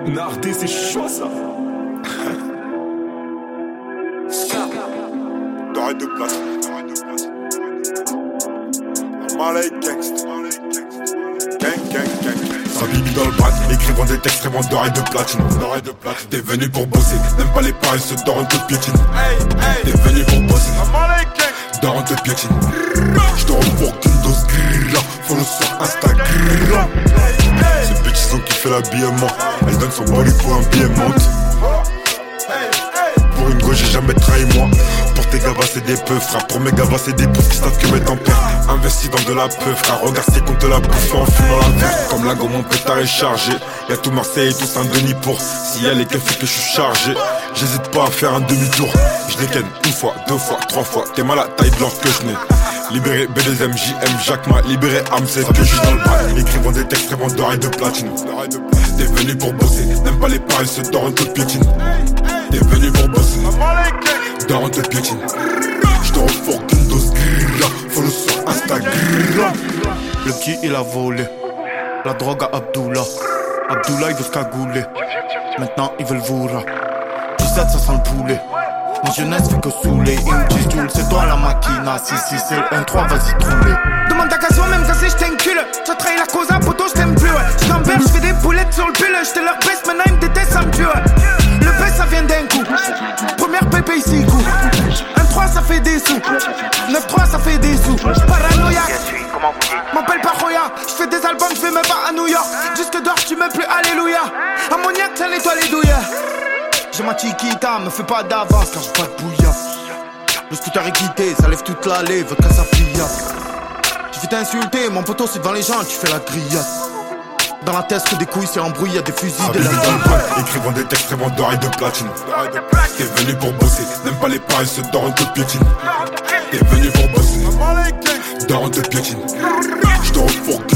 Nardé, c'est chaud ça. D'arrêt de place. Malay gangsta. Gang. Sabibi dans le bat, écrivant des textes, vraiment d'oreilles de platine. T'es venu pour bosser, même pas les paris, ce d'or on te piétine. T'es venu pour bosser, d'or on te piétine. J'te revois qu'une dose grilla, follow sur Instagram. Ce petit son qui fait l'habillement, elle donne son body pour un billet monte. Pour une go j'ai jamais trahi moi. Pour tes gavas c'est des peu frère. Pour mes gavas c'est des poufs qui savent que mettre en père. Investi dans de la peu frère. Regarde c'est qu'on te la bouffe en fumant la verre. Comme la go mon pétard est chargé. Y'a tout Marseille et tout Saint-Denis pour. Si y'a les keufs que je suis chargé. J'hésite pas à faire un demi-tour. Je les ken une fois, deux fois, trois fois. T'es mal à taille blanche que je n'ai. Libéré BDSM, JM, Jacques Ma, libéré Amsel, que je suis dans le bras. Écrivant des textes vraiment d'oreilles de platine. T'es venu pour bosser, n'aime pas les paris, ce d'or on te piétine. T'es venu pour bosser, d'or on te piétine. J'te refourque une dose grilla, follow sur Instagram. Le petit il a volé la drogue à Abdullah. Abdullah il veut se cagouler. Maintenant ils veulent Voura. 17 ça sent le poulet. Ma jeunesse fait que saouler. Ils me disent Jules, c'est toi la maquina. Si c'est le 1-3, vas-y trouler. Demande ta question même quand si j't'incule. J'ai trahi la cause à poteau, j't'aime plus ouais. J't'envers, j'fais des boulettes sur le pull. J'te leur baisse, maintenant ils me détestent, ça me tue ouais. Le baisse ça vient d'un coup. Première pépé ici coup. 1-3 ça fait des sous. 9-3 ça fait des sous. Paranoïaque. M'appelle pas Roya. J'fais des albums, j'vais même pas à New York. Jusque dehors tu me plais, alléluia. Ammoniaque, ça nettoie les douilles. J'ai ma chiquita, me fais pas d'avance car j'ai pas de bouillard. Le scooter est quitté, ça lève toute l'allée, veut qu'à sa pliade. Tu fais t'insulter, mon poteau c'est devant les gens, tu fais la grillade. Dans la tête que des couilles c'est embrouillé, y'a des fusils, de la écrivant des textes vraiment d'oreilles de platine. T'es venu pour bosser, n'aime pas les paris, ce d'or on te piétine. T'es venu pour bosser, d'or on te piétine. J'te refourque